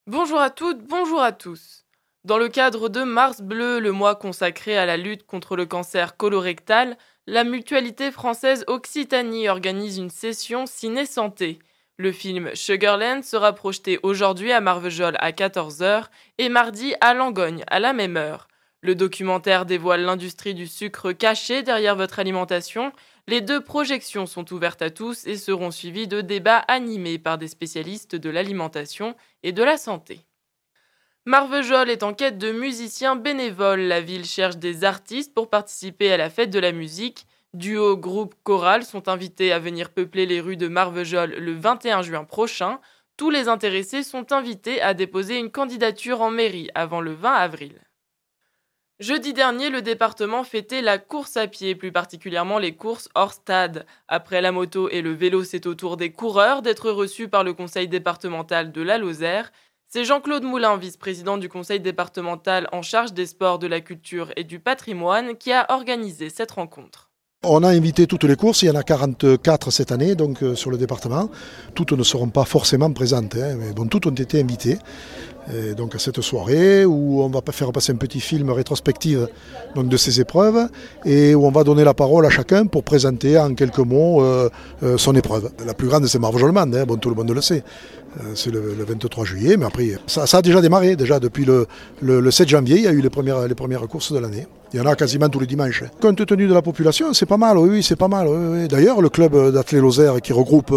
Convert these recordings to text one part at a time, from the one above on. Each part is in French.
Bonjour à toutes, bonjour à tous. Dans le cadre de Mars Bleu, le mois consacré à la lutte contre le cancer colorectal, la mutualité française Occitanie organise une session ciné-santé. Le film Sugarland sera projeté aujourd'hui à Marvejols à 14h et mardi à Langogne à la même heure. Le documentaire dévoile l'industrie du sucre caché derrière votre alimentation. Les deux projections sont ouvertes à tous et seront suivies de débats animés par des spécialistes de l'alimentation et de la santé. Marvejols est en quête de musiciens bénévoles. La ville cherche des artistes pour participer à la fête de la musique. Duo, groupe, chorale sont invités à venir peupler les rues de Marvejols le 21 juin prochain. Tous les intéressés sont invités à déposer une candidature en mairie avant le 20 avril. Jeudi dernier, le département fêtait la course à pied, plus particulièrement les courses hors stade. Après la moto et le vélo, c'est au tour des coureurs d'être reçus par le conseil départemental de la Lozère. C'est Jean-Claude Moulin, vice-président du conseil départemental en charge des sports, de la culture et du patrimoine, qui a organisé cette rencontre. On a invité toutes les courses, il y en a 44 cette année donc sur le département. Toutes ne seront pas forcément présentes, mais bon, toutes ont été invitées. Et donc à cette soirée où on va faire passer un petit film rétrospectif donc de ces épreuves et où on va donner la parole à chacun pour présenter en quelques mots son épreuve. La plus grande c'est Marvejols-Mende, bon, tout le monde le sait. C'est le 23 juillet, mais après ça a déjà démarré. Déjà depuis le 7 janvier, il y a eu les premières courses de l'année. Il y en a quasiment tous les dimanches. Compte tenu de la population, c'est pas mal, oui, c'est pas mal. Oui. D'ailleurs, le club d'athlètes Lozère qui regroupe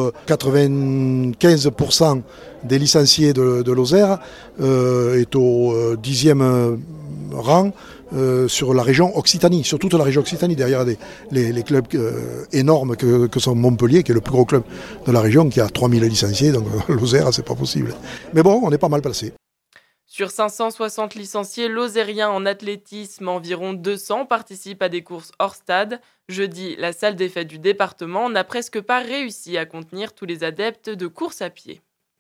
95% des licenciés de Lozère est au 10e rang sur la région Occitanie, sur toute la région Occitanie, derrière les clubs énormes que sont Montpellier, qui est le plus gros club de la région, qui a 3000 licenciés, donc Lozère, c'est pas possible. Mais bon, on est pas mal placé. Sur 560 licenciés lozériens en athlétisme, environ 200 participent à des courses hors stade. Jeudi, la salle des fêtes du département n'a presque pas réussi à contenir tous les adeptes de course à pied.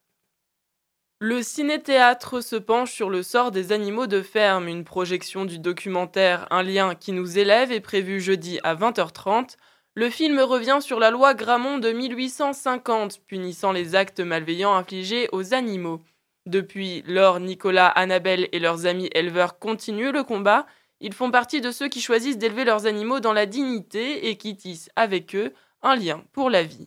Le ciné-théâtre se penche sur le sort des animaux de ferme. Une projection du documentaire Un lien qui nous élève est prévue jeudi à 20h30. Le film revient sur la loi Grammont de 1850, punissant les actes malveillants infligés aux animaux. Depuis, Laure, Nicolas, Annabelle et leurs amis éleveurs continuent le combat. Ils font partie de ceux qui choisissent d'élever leurs animaux dans la dignité et qui tissent avec eux un lien pour la vie.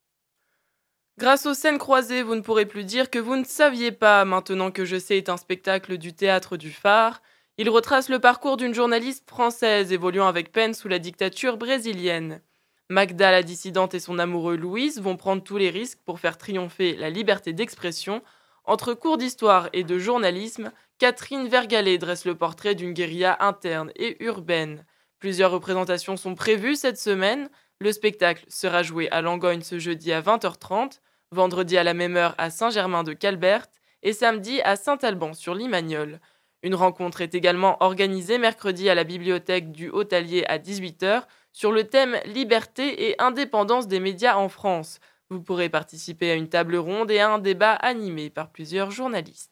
Grâce aux scènes croisées, vous ne pourrez plus dire que vous ne saviez pas. Maintenant que je sais est un spectacle du Théâtre du Phare. Il retrace le parcours d'une journaliste française évoluant avec peine sous la dictature brésilienne. Magda, la dissidente, et son amoureux Louis vont prendre tous les risques pour faire triompher la liberté d'expression. Entre cours d'histoire et de journalisme, Catherine Vergalet dresse le portrait d'une guérilla interne et urbaine. Plusieurs représentations sont prévues cette semaine. Le spectacle sera joué à Langogne ce jeudi à 20h30, vendredi à la même heure à Saint-Germain-de-Calberte et samedi à Saint-Alban-sur-Limagnole. Une rencontre est également organisée mercredi à la bibliothèque du Haut-Allier à 18h sur le thème Liberté et indépendance des médias en France. Vous pourrez participer à une table ronde et à un débat animé par plusieurs journalistes.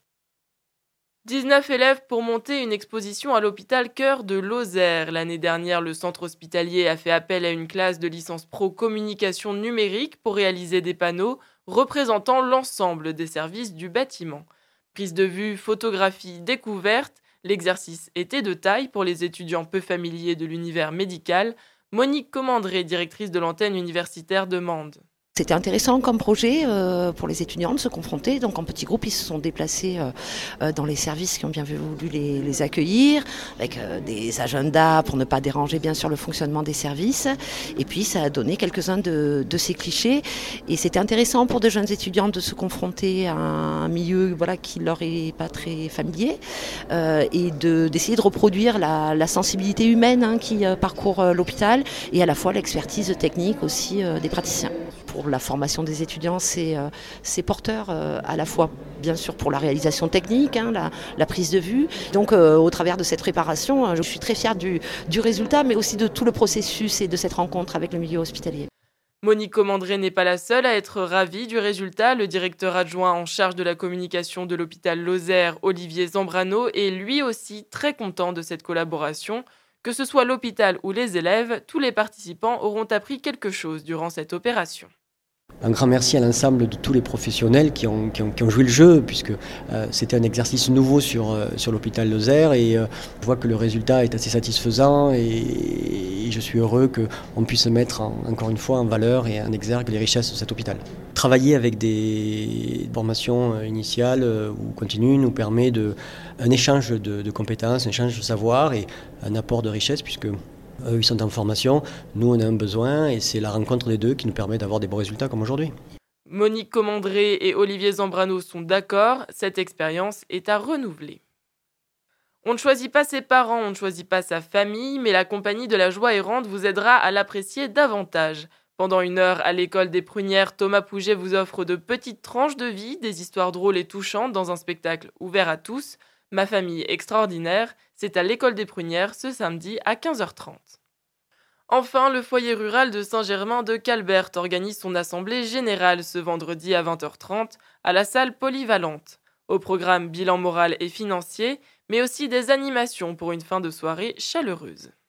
19 élèves pour monter une exposition à l'hôpital Cœur de Lozère. L'année dernière, le centre hospitalier a fait appel à une classe de licence pro communication numérique pour réaliser des panneaux représentant l'ensemble des services du bâtiment. Prise de vue, photographie, découverte, l'exercice était de taille pour les étudiants peu familiers de l'univers médical. Monique Comandré, directrice de l'antenne universitaire de Mende. C'était intéressant comme projet pour les étudiants de se confronter. Donc en petits groupes, ils se sont déplacés dans les services qui ont bien voulu les accueillir, avec des agendas pour ne pas déranger bien sûr le fonctionnement des services. Et puis ça a donné quelques-uns de ces clichés. Et c'était intéressant pour de jeunes étudiants de se confronter à un milieu qui leur est pas très familier et d'essayer de reproduire la sensibilité humaine qui parcourt l'hôpital et à la fois l'expertise technique aussi des praticiens. Pour la formation des étudiants, c'est porteur à la fois, bien sûr, pour la réalisation technique, la prise de vue. Donc, au travers de cette préparation, je suis très fière du résultat, mais aussi de tout le processus et de cette rencontre avec le milieu hospitalier. Monique Comandré n'est pas la seule à être ravie du résultat. Le directeur adjoint en charge de la communication de l'hôpital Lozère, Olivier Zambrano, est lui aussi très content de cette collaboration. Que ce soit l'hôpital ou les élèves, tous les participants auront appris quelque chose durant cette opération. Un grand merci à l'ensemble de tous les professionnels qui ont joué le jeu, puisque c'était un exercice nouveau sur l'hôpital Lozère, et je vois que le résultat est assez satisfaisant, et je suis heureux qu'on puisse mettre encore une fois en valeur et en exergue les richesses de cet hôpital. Travailler avec des formations initiales ou continues nous permet un échange de compétences, un échange de savoir et un apport de richesse, puisque eux, ils sont en formation, nous, on a un besoin, et c'est la rencontre des deux qui nous permet d'avoir des bons résultats comme aujourd'hui. Monique Comandré et Olivier Zambrano sont d'accord, cette expérience est à renouveler. On ne choisit pas ses parents, on ne choisit pas sa famille, mais la compagnie de la joie errante vous aidera à l'apprécier davantage. Pendant 1 heure à l'école des Prunières, Thomas Pouget vous offre de petites tranches de vie, des histoires drôles et touchantes dans un spectacle ouvert à tous. Ma famille extraordinaire, c'est à l'école des Prunières ce samedi à 15h30. Enfin, le foyer rural de Saint-Germain de Calbert organise son assemblée générale ce vendredi à 20h30 à la salle polyvalente. Au programme bilan moral et financier, mais aussi des animations pour une fin de soirée chaleureuse.